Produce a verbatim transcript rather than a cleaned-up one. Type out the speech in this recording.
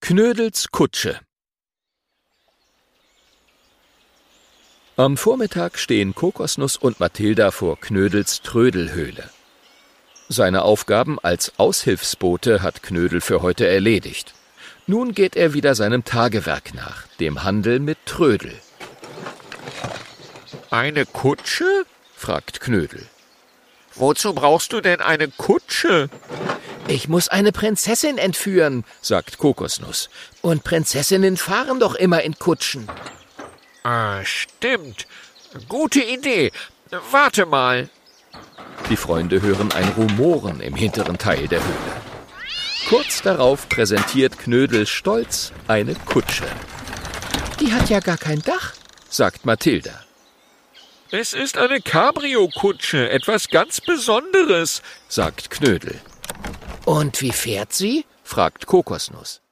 Knödels Kutsche. Am Vormittag stehen Kokosnuss und Mathilda vor Knödels Trödelhöhle. Seine Aufgaben als Aushilfsbote hat Knödel für heute erledigt. Nun geht er wieder seinem Tagewerk nach, dem Handel mit Trödel. »Eine Kutsche?« fragt Knödel. »Wozu brauchst du denn eine Kutsche?« »Ich muss eine Prinzessin entführen«, sagt Kokosnuss. »Und Prinzessinnen fahren doch immer in Kutschen.« »Ah, stimmt. Gute Idee. Warte mal.« Die Freunde hören ein Rumoren im hinteren Teil der Höhle. Kurz darauf präsentiert Knödel stolz eine Kutsche. »Die hat ja gar kein Dach«, sagt Mathilda. »Es ist eine Cabrio-Kutsche, etwas ganz Besonderes«, sagt Knödel. »Und wie fährt sie?« fragt Kokosnuss.